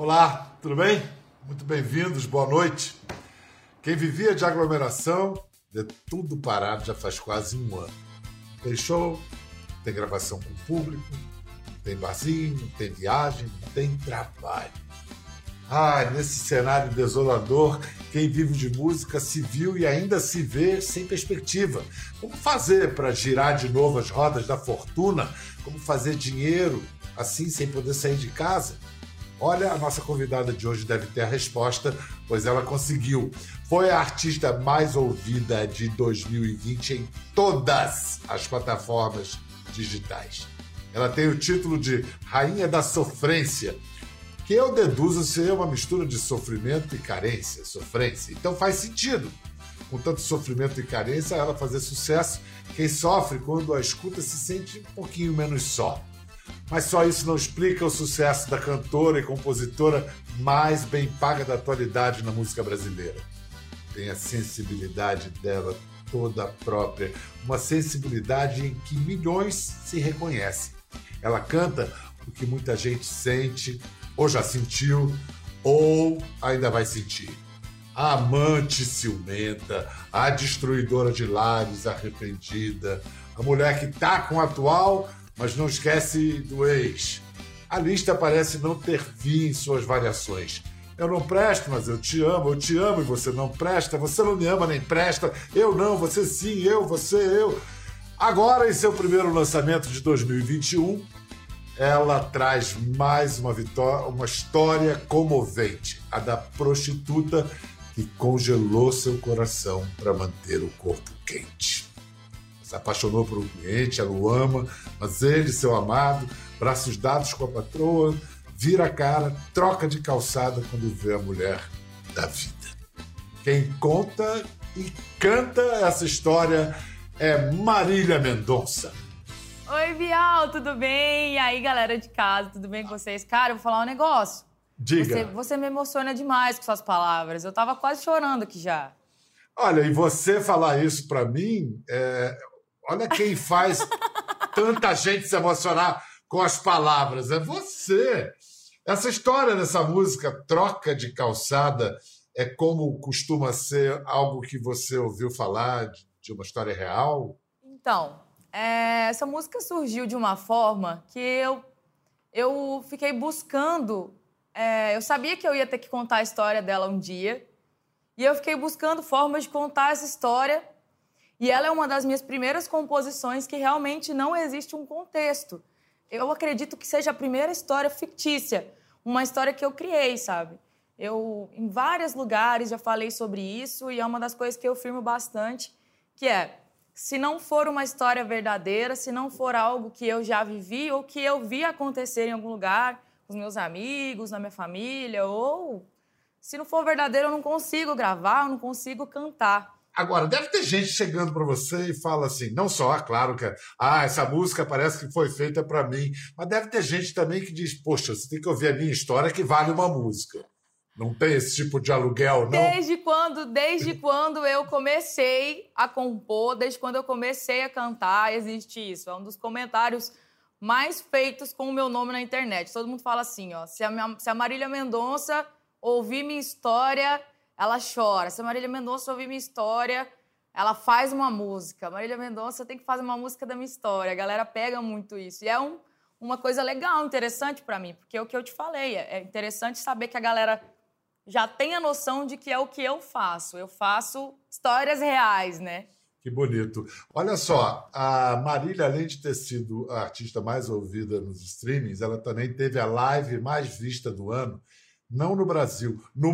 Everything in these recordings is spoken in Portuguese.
Olá, tudo bem? Muito bem-vindos, boa noite. Quem vivia de aglomeração, de tudo parado já faz quase um ano. Tem show, tem gravação com o público, tem barzinho, tem viagem, tem trabalho. Nesse cenário desolador, quem vive de música se viu e ainda se vê sem perspectiva. Como fazer para girar de novo as rodas da fortuna? Como fazer dinheiro assim sem poder sair de casa? Olha, a nossa convidada de hoje deve ter a resposta, pois ela conseguiu. Foi a artista mais ouvida de 2020 em todas as plataformas digitais. Ela tem o título de Rainha da Sofrência, que eu deduzo ser uma mistura de sofrimento e carência, sofrência. Então faz sentido, com tanto sofrimento e carência, ela fazer sucesso. Quem sofre quando a escuta se sente um pouquinho menos só. Mas só isso não explica o sucesso da cantora e compositora mais bem paga da atualidade na música brasileira. Tem a sensibilidade dela toda própria, uma sensibilidade em que milhões se reconhecem. Ela canta o que muita gente sente, ou já sentiu, ou ainda vai sentir. A amante ciumenta, a destruidora de lares arrependida, a mulher que tá com o atual, mas não esquece do ex. A lista parece não ter fim em suas variações. Eu não presto, mas eu te amo e você não presta, você não me ama nem presta, eu não, você sim, eu, você, eu. Agora, em seu primeiro lançamento de 2021, ela traz mais uma história comovente, a da prostituta que congelou seu coração para manter o corpo quente. Se apaixonou por um cliente, ela o ama, mas ele, seu amado, braços dados com a patroa, vira a cara, troca de calçada quando vê a mulher da vida. Quem conta e canta essa história é Marília Mendonça. Oi, Bial, tudo bem? E aí, galera de casa, tudo bem com vocês? Cara, eu vou falar um negócio. Diga. Você me emociona demais com suas palavras. Eu tava quase chorando aqui já. Olha, e você falar isso pra mim, olha quem faz tanta gente se emocionar com as palavras, é você. Essa história dessa música, Troca de Calçada, é como costuma ser algo que você ouviu falar de uma história real? Então, essa música surgiu de uma forma que eu fiquei buscando. Eu sabia que eu ia ter que contar a história dela um dia, e eu fiquei buscando formas de contar essa história. E ela é uma das minhas primeiras composições que realmente não existe um contexto. Eu acredito que seja a primeira história fictícia, uma história que eu criei, sabe? Eu, em vários lugares, já falei sobre isso e é uma das coisas que eu firmo bastante, que é, se não for uma história verdadeira, se não for algo que eu já vivi ou que eu vi acontecer em algum lugar, com os meus amigos, na minha família, ou se não for verdadeiro, eu não consigo gravar, eu não consigo cantar. Agora, deve ter gente chegando para você e fala assim, não só, claro que essa música parece que foi feita para mim, mas deve ter gente também que diz, poxa, você tem que ouvir a minha história que vale uma música. Não tem esse tipo de aluguel, não? Desde quando eu comecei a compor, desde quando eu comecei a cantar, existe isso. É um dos comentários mais feitos com o meu nome na internet. Todo mundo fala assim, ó, se a Marília Mendonça ouvir minha história, ela chora. Se a Marília Mendonça ouvir minha história, ela faz uma música. Marília Mendonça tem que fazer uma música da minha história. A galera pega muito isso. E é uma coisa legal, interessante pra mim, porque é o que eu te falei. É interessante saber que a galera já tem a noção de que é o que eu faço. Eu faço histórias reais, né? Que bonito. Olha só, a Marília, além de ter sido a artista mais ouvida nos streamings, ela também teve a live mais vista do ano, não no Brasil, no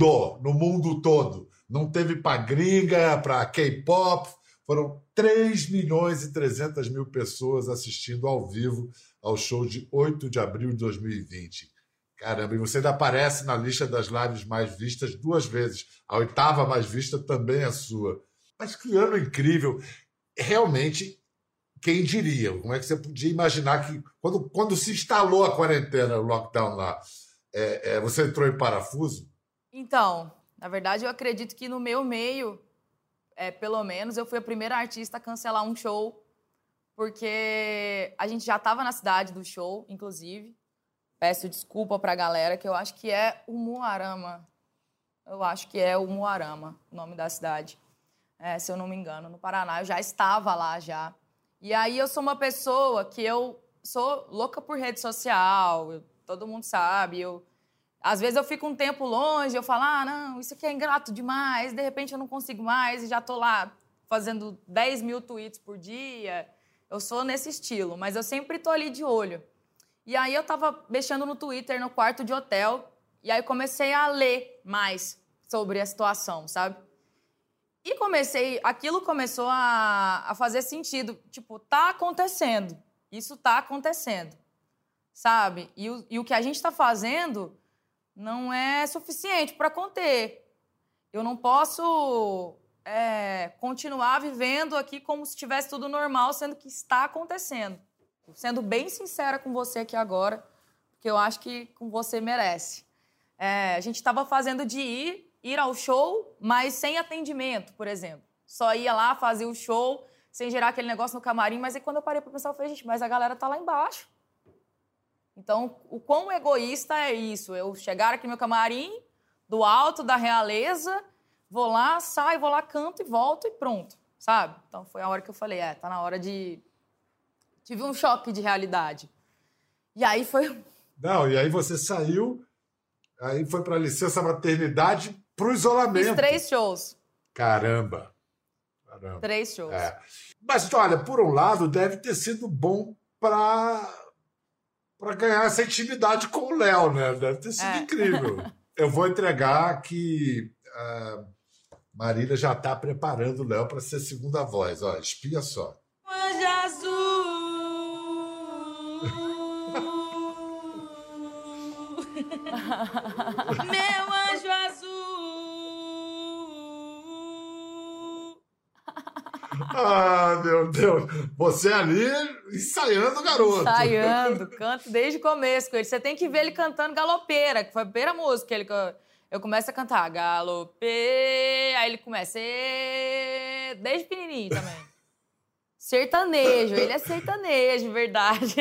mundo todo. Não teve para gringa, para K-pop. Foram 3.300.000 pessoas assistindo ao vivo ao show de 8 de abril de 2020. Caramba, e você ainda aparece na lista das lives mais vistas 2 vezes. A 8ª mais vista também é sua. Mas que ano incrível! Realmente, quem diria? Como é que você podia imaginar que, quando se instalou a quarentena, o lockdown lá, você entrou em parafuso? Então, na verdade, eu acredito que no meu meio, pelo menos, eu fui a primeira artista a cancelar um show, porque a gente já estava na cidade do show, inclusive, Peço desculpa pra galera, que eu acho que é Umuarama. Eu acho que é Umuarama, o nome da cidade. Se eu não me engano, no Paraná. Eu já estava lá, já. E aí, eu sou uma pessoa que eu sou louca por rede social. Todo mundo sabe. Às vezes, eu fico um tempo longe, eu falo, não, isso aqui é ingrato demais. De repente, eu não consigo mais e já tô lá fazendo 10 mil tweets por dia. Eu sou nesse estilo, mas eu sempre tô ali de olho. E aí, eu tava mexendo no Twitter, no quarto de hotel, e aí comecei a ler mais sobre a situação, sabe? E aquilo começou a fazer sentido. Tipo, tá acontecendo. Isso tá acontecendo, sabe? E o que a gente tá fazendo não é suficiente para conter. Eu não posso continuar vivendo aqui como se estivesse tudo normal, sendo que está acontecendo. Sendo bem sincera com você aqui agora, porque eu acho que com você merece. A gente estava fazendo de ir ao show, mas sem atendimento, por exemplo. Só ia lá, fazia o show, sem gerar aquele negócio no camarim. Mas aí, quando eu parei para pensar, eu falei, gente, mas a galera tá lá embaixo. Então, o quão egoísta é isso? Eu chegar aqui no meu camarim, do alto da realeza, vou lá, saio, vou lá, canto e volto e pronto, sabe? Então, foi a hora que eu falei, tá na hora de... Tive um choque de realidade. E aí foi... Não, e aí você saiu, aí foi para licença maternidade pro isolamento. Fiz 3 shows. Caramba. 3 shows. Mas, olha, por um lado, deve ter sido bom para ganhar essa intimidade com o Léo, né? Deve ter sido incrível. Eu vou entregar que a Marília já está preparando o Léo para ser segunda voz. Ó, espia só. Anjo azul. Meu anjo azul. Meu Deus. Você ali ensaiando, garoto. Ensaiando, canto desde o começo com ele. Você tem que ver ele cantando Galopeira, que foi a primeira música eu começo a cantar Galopê, aí ele começa desde pequenininho também. Sertanejo, ele é sertanejo, verdade.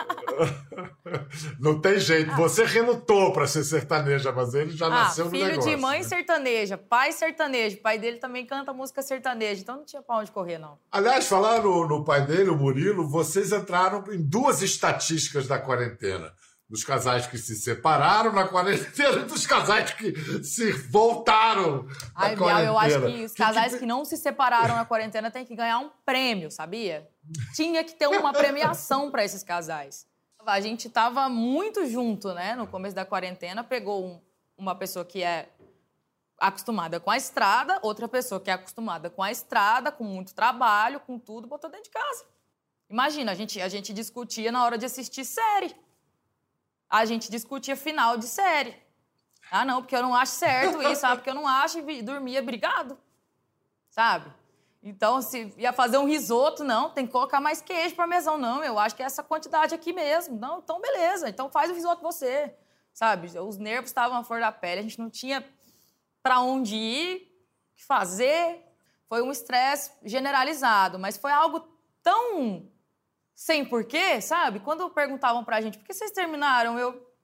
Não tem jeito, você relutou para ser sertaneja, mas ele já nasceu no negócio. Filho de mãe sertaneja, pai sertanejo, pai dele também canta música sertaneja, então não tinha pra onde correr, não. Aliás, falar no pai dele, o Murilo, vocês entraram em 2 estatísticas da quarentena. Dos casais que se separaram na quarentena e dos casais que se voltaram na quarentena. Eu acho que os casais que não se separaram na quarentena têm que ganhar um prêmio, sabia? Tinha que ter uma premiação para esses casais. A gente estava muito junto, né? No começo da quarentena, pegou uma pessoa que é acostumada com a estrada, outra pessoa que é acostumada com a estrada, com muito trabalho, com tudo, botou dentro de casa. Imagina, a gente discutia na hora de assistir série. A gente discutia final de série. Não, porque eu não acho certo isso, porque eu não acho, e dormia brigado, sabe? Então, se ia fazer um risoto, não, tem que colocar mais queijo parmesão, não, eu acho que é essa quantidade aqui mesmo. Não, então beleza, então faz o risoto você, sabe? Os nervos estavam à flor da pele, a gente não tinha para onde ir, o que fazer. Foi um estresse generalizado, mas foi algo tão... sem porquê, sabe? Quando perguntavam pra gente, por que vocês terminaram?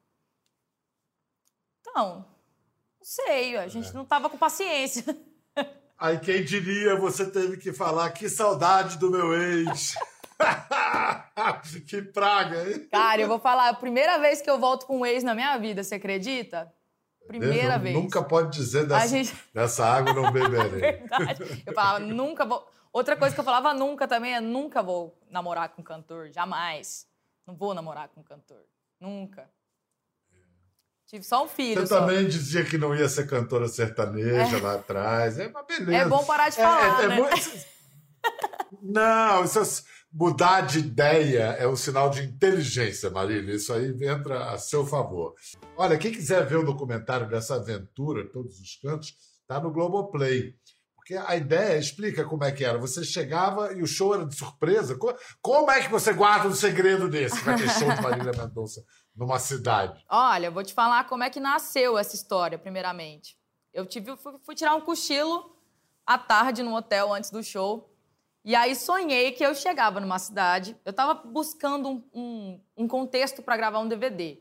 Então, não sei, a gente não tava com paciência. Aí quem diria, você teve que falar, que saudade do meu ex. Que praga, hein? Cara, eu vou falar, a primeira vez que eu volto com um ex na minha vida, você acredita? Primeira vez. Nunca pode dizer dessa água não beberei. Verdade. Eu falava, nunca vou... Outra coisa que eu falava nunca também é nunca vou namorar com cantor, jamais. Não vou namorar com cantor, nunca. Tive só um filho. Você também dizia que não ia ser cantora sertaneja lá atrás. É uma beleza. É bom parar de falar, né? Não, mudar de ideia é um sinal de inteligência, Marília. Isso aí entra a seu favor. Olha, quem quiser ver o documentário dessa aventura, Todos os Cantos, tá no Globoplay. Porque a ideia, explica como é que era. Você chegava e o show era de surpresa. Como é que você guarda um segredo desse para ter show de Marília Mendonça numa cidade? Olha, eu vou te falar como é que nasceu essa história, primeiramente. Eu fui tirar um cochilo à tarde no hotel antes do show. E aí sonhei que eu chegava numa cidade. Eu estava buscando um contexto para gravar um DVD.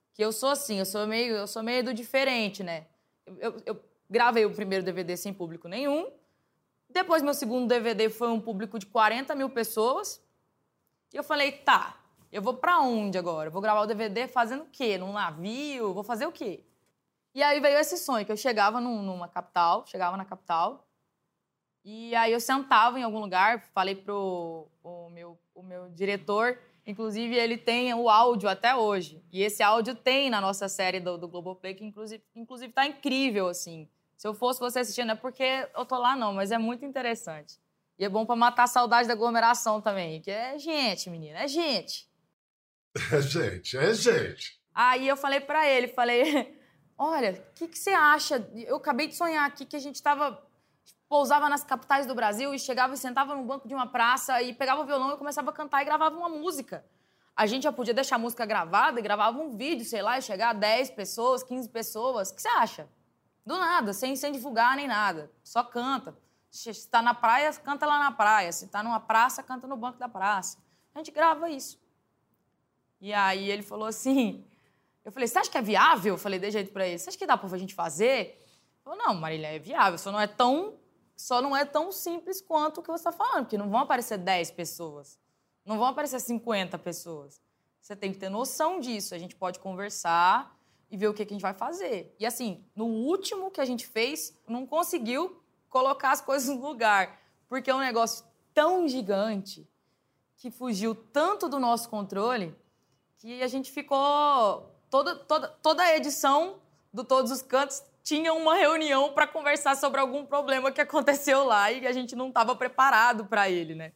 que eu sou assim, eu sou meio do diferente, né? Eu gravei o primeiro DVD sem público nenhum. Depois, meu segundo DVD foi um público de 40 mil pessoas. E eu falei, tá, eu vou pra onde agora? Eu vou gravar o DVD fazendo o quê? Num navio? Vou fazer o quê? E aí veio esse sonho, que eu chegava na capital, e aí eu sentava em algum lugar, falei pro o meu diretor, inclusive ele tem o áudio até hoje. E esse áudio tem na nossa série do Globoplay, que inclusive tá incrível, assim. Se eu fosse você assistindo, não é porque eu tô lá não, mas é muito interessante. E é bom pra matar a saudade da aglomeração também, que é gente, menina, é gente. É gente. Aí eu falei pra ele, olha, o que você acha? Eu acabei de sonhar aqui que a gente pousava nas capitais do Brasil e chegava e sentava no banco de uma praça e pegava o violão e começava a cantar e gravava uma música. A gente já podia deixar a música gravada e gravava um vídeo, sei lá, e chegar a 10 pessoas, 15 pessoas. O que você acha? Do nada, sem divulgar nem nada. Só canta. Se tá na praia, canta lá na praia. Se tá numa praça, canta no banco da praça. A gente grava isso. E aí ele falou assim... Eu falei, você acha que é viável? Eu falei de jeito pra ele. Você acha que dá pra gente fazer? Ele falou, não, Marília, é viável. Só não é tão simples quanto o que você tá falando. Porque não vão aparecer 10 pessoas. Não vão aparecer 50 pessoas. Você tem que ter noção disso. A gente pode conversar e ver o que a gente vai fazer. E assim, no último que a gente fez, não conseguiu colocar as coisas no lugar. Porque é um negócio tão gigante que fugiu tanto do nosso controle que a gente ficou... Toda a edição do Todos os Cantos tinha uma reunião para conversar sobre algum problema que aconteceu lá e a gente não estava preparado para ele, né?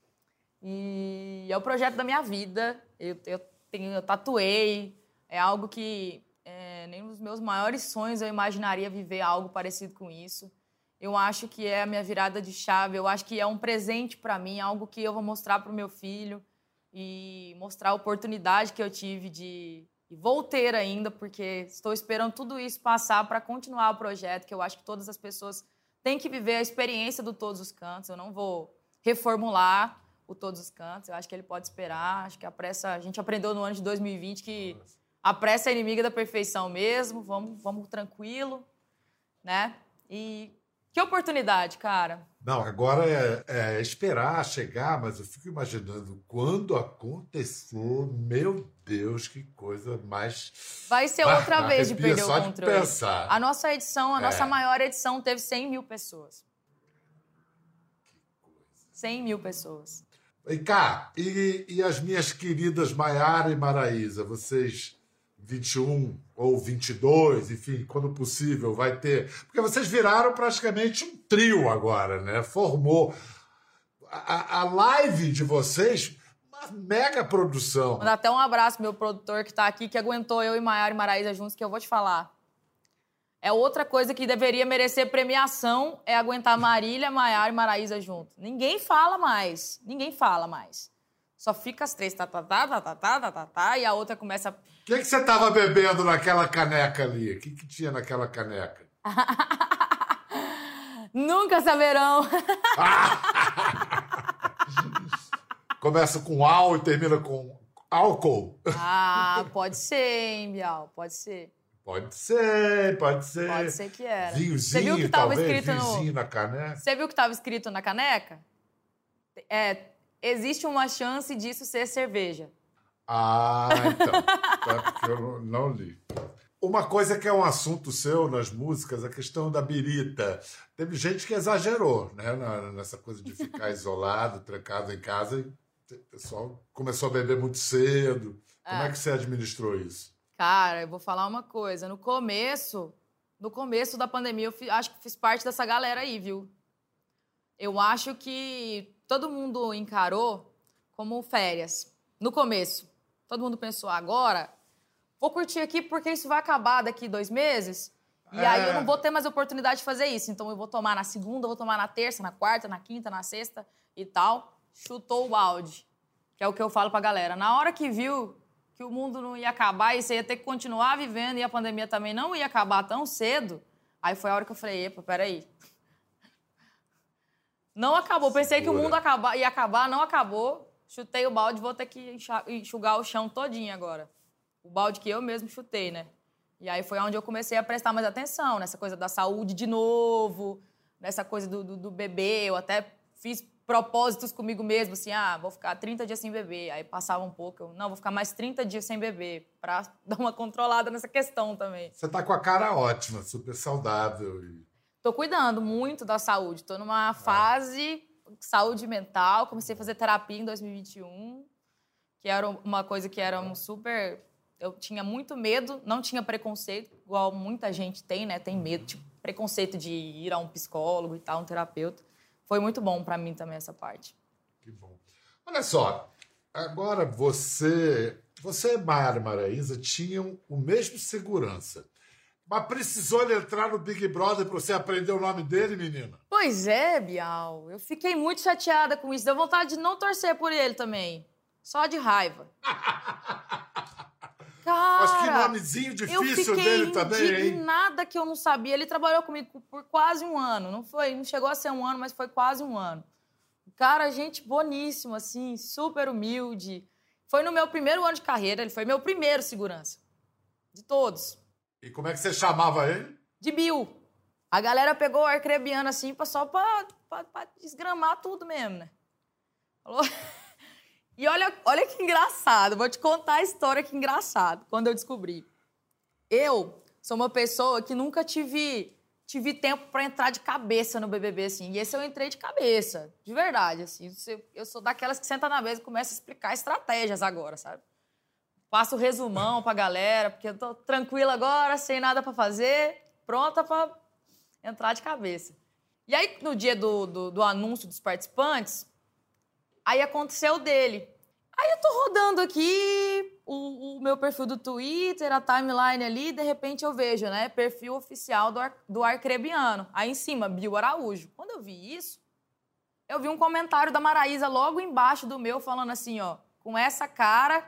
E é o projeto da minha vida. Eu tatuei. É algo que nem nos meus maiores sonhos eu imaginaria viver algo parecido com isso. Eu acho que é a minha virada de chave. Eu acho que é um presente para mim, algo que eu vou mostrar para o meu filho e mostrar a oportunidade que eu tive de... E vou ter ainda, porque estou esperando tudo isso passar para continuar o projeto, que eu acho que todas as pessoas têm que viver a experiência do Todos os Cantos. Eu não vou reformular o Todos os Cantos, eu acho que ele pode esperar. Acho que a gente aprendeu no ano de 2020 que a pressa é inimiga da perfeição mesmo, vamos tranquilo, né? E que oportunidade, cara. Não, agora é esperar chegar, mas eu fico imaginando quando aconteceu, meu Deus, que coisa mais... Vai ser outra vez de perder o só controle. De pensar. A nossa edição, nossa maior edição, teve 100 mil pessoas. Que coisa. 100 mil pessoas. Vem cá, e as minhas queridas Maiara e Maraísa, vocês... 21 ou 22, enfim, quando possível, vai ter... Porque vocês viraram praticamente um trio agora, né? Formou a live de vocês, uma mega produção. Manda até um abraço pro meu produtor que está aqui, que aguentou eu e Maiara e Maraísa juntos, que eu vou te falar. É outra coisa que deveria merecer premiação, é aguentar Marília, Maiara e Maraísa juntos. Ninguém fala mais. Só fica as três, e a outra começa... O que você estava bebendo naquela caneca ali? O que tinha naquela caneca? Nunca saberão. Começa com al e termina com álcool. Ah, pode ser, hein, Bial? Pode ser. Pode ser. Pode ser que era. Vinhozinho, Você viu que tava talvez, escrito vinhozinho na caneca. Você viu o que estava escrito na caneca? Existe uma chance disso ser cerveja. Ah, então. É porque eu não li. Uma coisa que é um assunto seu nas músicas, a questão da birita. Teve gente que exagerou, né? Nessa coisa de ficar isolado, trancado em casa. E o pessoal começou a beber muito cedo. Como é que você administrou isso? Cara, eu vou falar uma coisa. No começo da pandemia, acho que fiz parte dessa galera aí, viu? Eu acho que todo mundo encarou como férias. No começo. Todo mundo pensou, agora, vou curtir aqui porque isso vai acabar daqui 2 meses. E aí eu não vou ter mais oportunidade de fazer isso. Então eu vou tomar na segunda, vou tomar na terça, na quarta, na quinta, na sexta e tal. Chutou o balde. Que é o que eu falo pra galera. Na hora que viu que o mundo não ia acabar e você ia ter que continuar vivendo e a pandemia também não ia acabar tão cedo, aí foi a hora que eu falei, epa, peraí. Não acabou. Pensei que o mundo ia acabar, não acabou. Chutei o balde, vou ter que enxugar o chão todinho agora. o balde que eu mesmo chutei, né? E aí foi onde eu comecei a prestar mais atenção, nessa coisa da saúde de novo, nessa coisa do bebê. Eu até fiz propósitos comigo mesmo, assim, vou ficar 30 dias sem beber. Aí passava um pouco, vou ficar mais 30 dias sem beber, pra dar uma controlada nessa questão também. Você tá com a cara ótima, super saudável. Tô cuidando muito da saúde. Tô numa fase de saúde mental. Comecei a fazer terapia em 2021, que era uma coisa que era um super... Eu tinha muito medo, não tinha preconceito, igual muita gente tem, né? Tem medo, tipo, preconceito de ir a um psicólogo e tal, um terapeuta. Foi muito bom pra mim também essa parte. Que bom. Olha só, agora você e Maiara Maraíza tinham o mesmo segurança. Mas precisou ele entrar no Big Brother pra você aprender o nome dele, menina? Pois é, Bial. Eu fiquei muito chateada com isso. Deu vontade de não torcer por ele também. Só de raiva. Cara, mas que nomezinho difícil dele também, hein? Eu fiquei indignada que eu não sabia. Ele trabalhou comigo por quase um ano. Não chegou a ser um ano, mas foi quase um ano. Cara, gente boníssimo, assim, super humilde. Foi no meu primeiro ano de carreira, ele foi meu primeiro segurança. De todos. E como é que você chamava ele? De Bill. A galera pegou o arcrebiano, assim, só pra desgramar tudo mesmo, né? Falou... E olha que engraçado, vou te contar a história que engraçado, quando eu descobri. Eu sou uma pessoa que nunca tive tempo para entrar de cabeça no BBB, assim. E esse eu entrei de cabeça, de verdade, assim. Eu sou daquelas que senta na mesa e começa a explicar estratégias agora, sabe? Passo o resumão pra galera, porque eu tô tranquila agora, sem nada para fazer, pronta para entrar de cabeça. E aí, no dia do anúncio dos participantes... Aí aconteceu dele. Aí eu tô rodando aqui o meu perfil do Twitter, a timeline ali, de repente eu vejo, né, perfil oficial do Arcrebiano. Aí em cima, Bill Araújo. Quando eu vi isso, eu vi um comentário da Maraíza logo embaixo do meu, falando assim, ó, com essa cara,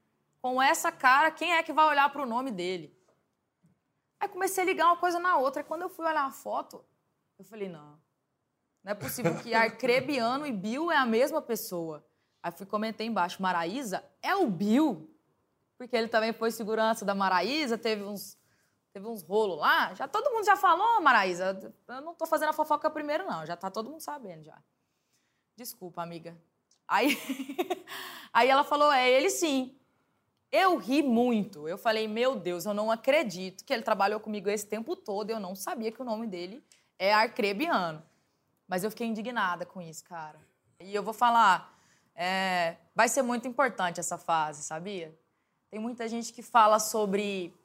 quem é que vai olhar pro nome dele? Aí comecei a ligar uma coisa na outra. Aí quando eu fui olhar a foto, eu falei, não é possível que Arcrebiano e Bill é a mesma pessoa. Aí comentei embaixo, Maraíza é o Bill? Porque ele também foi segurança da Maraíza, teve uns rolos lá. Todo mundo já falou, Maraíza. Eu não tô fazendo a fofoca primeiro, não. Já tá todo mundo sabendo, já. Desculpa, amiga. Aí ela falou, é ele sim. Eu ri muito. Eu falei, meu Deus, eu não acredito que ele trabalhou comigo esse tempo todo. Eu não sabia que o nome dele é Arcrebiano. Mas eu fiquei indignada com isso, cara. E eu vou falar, vai ser muito importante essa fase, sabia? Tem muita gente que fala sobre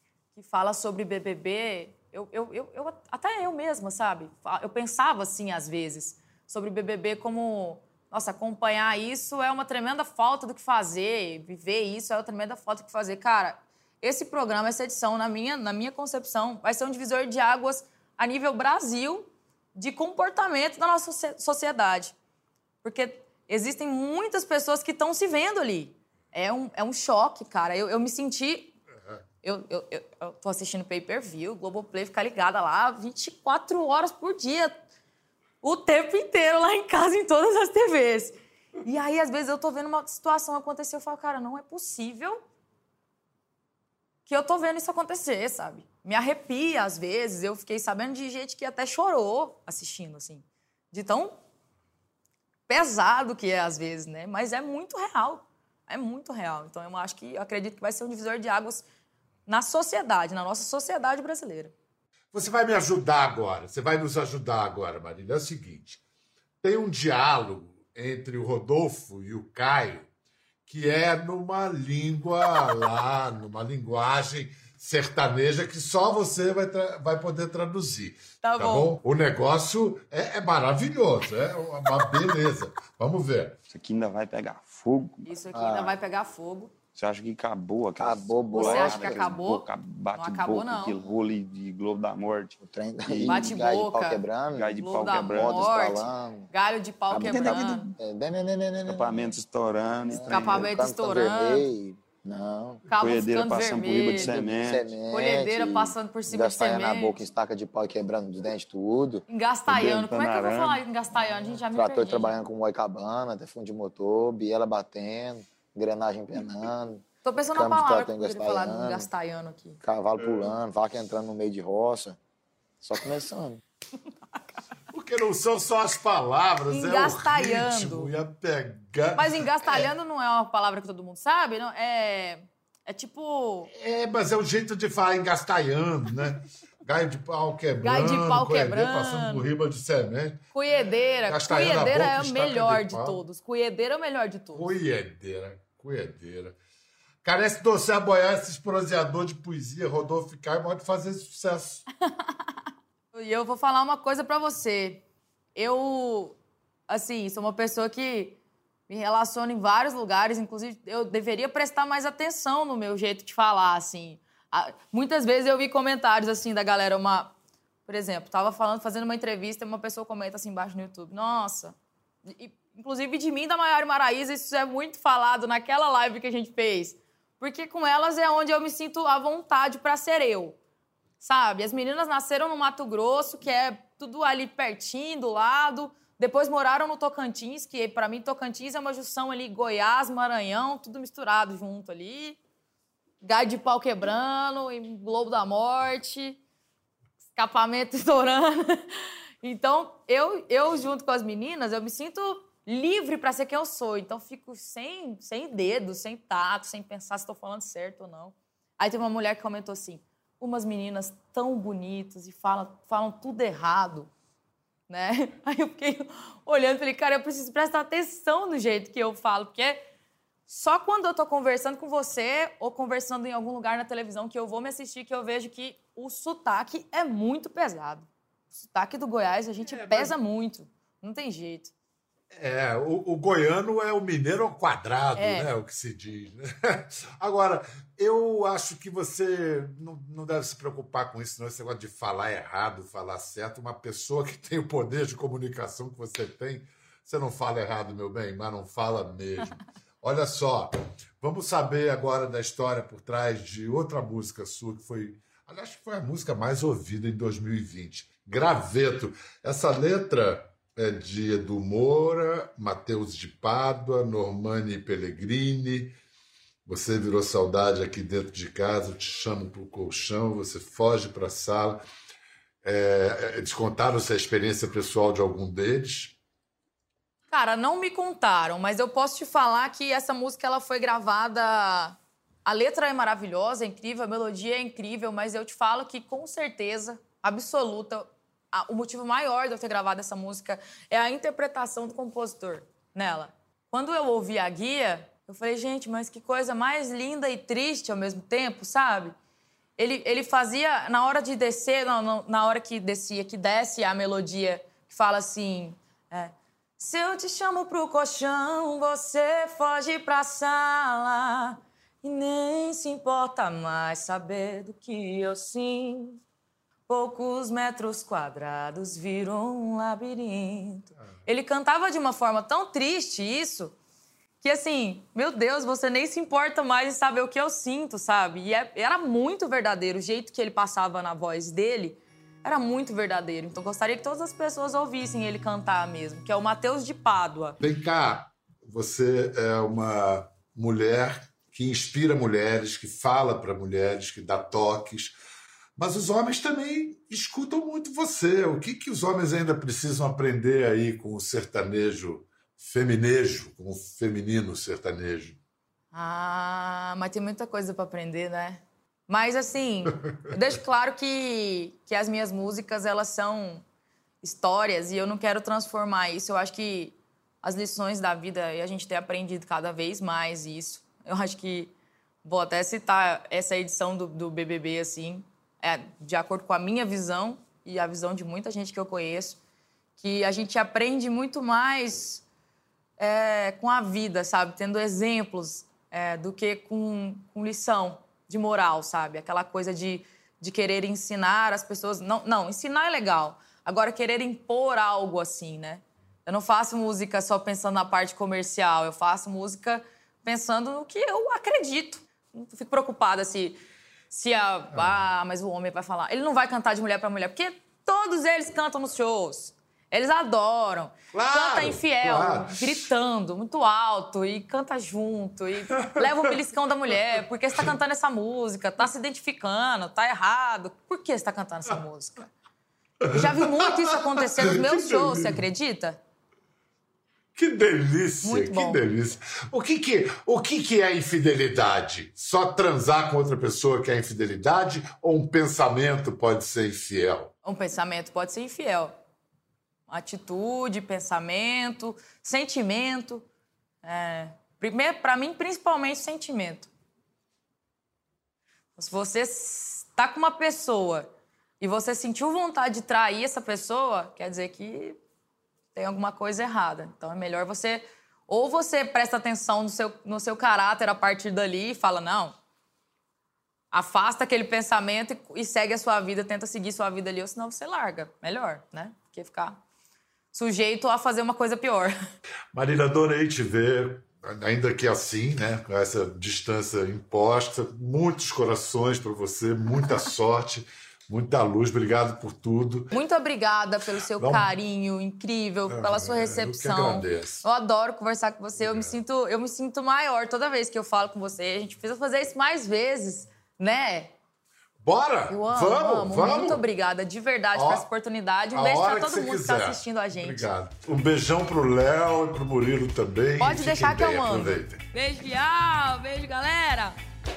BBB. Até eu mesma, sabe? Eu pensava assim, às vezes, sobre BBB como... Nossa, acompanhar isso é uma tremenda falta do que fazer. Viver isso é uma tremenda falta do que fazer. Cara, esse programa, essa edição, na minha concepção, vai ser um divisor de águas a nível Brasil, de comportamento da nossa sociedade. Porque existem muitas pessoas que estão se vendo ali. É um choque, cara. Eu me senti... Eu tô assistindo pay-per-view, Globoplay, ficar ligada lá 24 horas por dia, o tempo inteiro lá em casa, em todas as TVs. E aí, às vezes, eu tô vendo uma situação acontecer, eu falo, cara, não é possível que eu tô vendo isso acontecer, sabe? Me arrepia, às vezes. Eu fiquei sabendo de gente que até chorou assistindo, assim. De tão pesado que é, às vezes, né? Mas é muito real. É muito real. Então, eu acredito que vai ser um divisor de águas na sociedade, na nossa sociedade brasileira. Você vai me ajudar agora. Você vai nos ajudar agora, Marília. É o seguinte. Tem um diálogo entre o Rodolfo e o Caio que é numa língua lá, numa linguagem sertaneja que só você vai poder traduzir. Tá bom. O negócio é maravilhoso, é uma beleza. Vamos ver. Isso aqui ainda vai pegar fogo. Isso aqui ainda vai pegar fogo. Você acha que acabou? Acabou, Você acha que acabou? Bate não acabou, boca, não. aquele rolo de Globo da Morte. O trem bate galho boca, de pau quebrando. Galho de Globo pau da quebrando. Morte, galho de pau quebrando, Escapamento estourando. escapamento estourando, Não. cabo Colhedeira ficando passando por riba de vermelho, semente. colhedeira passando por cima de Engastalhando semente. na boca, estaca de pau quebrando dos dentes, tudo. Engastalhando. Como é que eu vou Arame. falar engastalhando? A gente já me Trator perdi. trabalhando com moicabana, até fundo de motor, biela batendo, engrenagem penando. Tô pensando na Câmbio de palavra que trator eu poderia falar do gastaiano aqui. Cavalo pulando, vaca entrando no meio de roça. Só começando. Porque não são só as palavras, Engastalhando. é o ritmo e a pegada. Mas engastalhando não é uma palavra que todo mundo sabe, não? É tipo... Mas é o jeito de falar engastalhando, né? Gaio de pau quebrando. Gaio de pau coedeira quebrando. passando por riba de semente. Cuiedeira. Gastalhando a Cuiedeira boca, é o estaca melhor de de pau. todos. Cuiedeira é o melhor de todos. Cuiedeira. Carece doce aboiar esses proseador de poesia, Rodolfo Caio, pode fazer sucesso. E eu vou falar uma coisa pra você. Eu, assim, sou uma pessoa que me relaciono em vários lugares, inclusive eu deveria prestar mais atenção no meu jeito de falar, assim. Muitas vezes eu vi comentários, assim, da galera, por exemplo, fazendo uma entrevista e uma pessoa comenta assim embaixo no YouTube, nossa, inclusive de mim, da Maiara e Maraísa, isso é muito falado naquela live que a gente fez, porque com elas é onde eu me sinto à vontade pra ser eu, sabe? As meninas nasceram no Mato Grosso, que é tudo ali pertinho, do lado, depois moraram no Tocantins, que pra mim Tocantins é uma junção ali, Goiás, Maranhão, tudo misturado junto ali. Gaio de pau quebrando, Globo da Morte, escapamento estourando. Então, eu junto com as meninas, eu me sinto livre para ser quem eu sou. Então, fico sem dedo, sem tato, sem pensar se estou falando certo ou não. Aí teve uma mulher que comentou assim, umas meninas tão bonitas e falam tudo errado, né? Aí eu fiquei olhando e falei, cara, eu preciso prestar atenção no jeito que eu falo, porque só quando eu tô conversando com você ou conversando em algum lugar na televisão que eu vou me assistir, que eu vejo que o sotaque é muito pesado. O sotaque do Goiás, a gente pesa muito. Não tem jeito. O goiano é o mineiro ao quadrado, né? O que se diz. Né? Agora, eu acho que você não deve se preocupar com isso, não. Esse negócio de falar errado, falar certo. Uma pessoa que tem o poder de comunicação que você tem, você não fala errado, meu bem, mas não fala mesmo. Olha só, vamos saber agora da história por trás de outra música sua, que foi, aliás, que foi a música mais ouvida em 2020. Graveto. Essa letra é de Edu Moura, Matheus de Pádua, Normani Pellegrini. Você virou saudade aqui dentro de casa, eu te chamo para o colchão, você foge para a sala. Eles contaram-se a experiência pessoal de algum deles? Cara, não me contaram, mas eu posso te falar que essa música ela foi gravada... A letra é maravilhosa, é incrível, a melodia é incrível, mas eu te falo que, com certeza, absoluta, o motivo maior de eu ter gravado essa música é a interpretação do compositor nela. Quando eu ouvi a guia, eu falei, gente, mas que coisa mais linda e triste ao mesmo tempo, sabe? Ele fazia, na hora de descer, na hora que descia, que desce a melodia, que fala assim... Se eu te chamo pro colchão, você foge pra sala e nem se importa mais saber do que eu sinto. Poucos metros quadrados viram um labirinto. Ele cantava de uma forma tão triste isso, que assim, meu Deus, você nem se importa mais em saber o que eu sinto, sabe? E era muito verdadeiro, o jeito que ele passava na voz dele era muito verdadeiro. Então, gostaria que todas as pessoas ouvissem ele cantar mesmo, que é o Matheus de Pádua. Vem cá, você é uma mulher que inspira mulheres, que fala para mulheres, que dá toques, mas os homens também escutam muito você. O que os homens ainda precisam aprender aí com o sertanejo feminejo, com o feminino sertanejo? Mas tem muita coisa para aprender, né? Mas, assim, eu deixo claro que as minhas músicas, elas são histórias e eu não quero transformar isso. Eu acho que as lições da vida, e a gente tem aprendido cada vez mais isso. Eu acho que, vou até citar essa edição do BBB, assim, de acordo com a minha visão e a visão de muita gente que eu conheço, que a gente aprende muito mais com a vida, sabe? Tendo exemplos do que com lição de moral, sabe? Aquela coisa de querer ensinar as pessoas... Não, ensinar é legal. Agora, querer impor algo assim, né? Eu não faço música só pensando na parte comercial. Eu faço música pensando no que eu acredito. Não fico preocupada mas o homem vai falar. Ele não vai cantar de mulher para mulher, porque todos eles cantam nos shows. Eles adoram. Claro, Canta infiel, claro. gritando muito alto e canta junto e leva o beliscão da mulher. Por que você tá cantando essa música? Tá se identificando, tá errado. Por que você tá cantando essa música? Eu já vi muito isso acontecer nos meus shows, você acredita? Que delícia, Muito que bom. delícia. O que é infidelidade? Só transar com outra pessoa que é infidelidade ou um pensamento pode ser infiel? Um pensamento pode ser infiel. Atitude, pensamento, sentimento. Primeiro, para mim, principalmente sentimento. Se você está com uma pessoa e você sentiu vontade de trair essa pessoa, quer dizer que tem alguma coisa errada. Então é melhor você... Ou você presta atenção no seu caráter a partir dali e fala, não, afasta aquele pensamento e segue a sua vida, tenta seguir sua vida ali, ou senão você larga. Melhor, né? Porque ficar sujeito a fazer uma coisa pior. Marília, adorei te ver, ainda que assim, né? Com essa distância imposta. Muitos corações para você, muita sorte, muita luz. Obrigado por tudo. Muito obrigada pelo seu carinho incrível, pela sua recepção. Eu que agradeço. Eu adoro conversar com você. Eu me sinto maior toda vez que eu falo com você. A gente precisa fazer isso mais vezes, né? Bora! Eu amo. Vamos! Muito obrigada, de verdade, por essa oportunidade. Um beijo pra todo mundo que tá assistindo a gente. Obrigado. Um beijão pro Léo e pro Murilo também. Pode deixar que eu mando. Aproveitem. Beijo, Bial. Beijo, galera.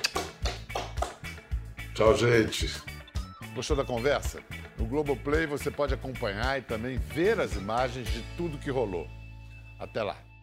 Tchau, gente. Gostou da conversa? No Globoplay você pode acompanhar e também ver as imagens de tudo que rolou. Até lá.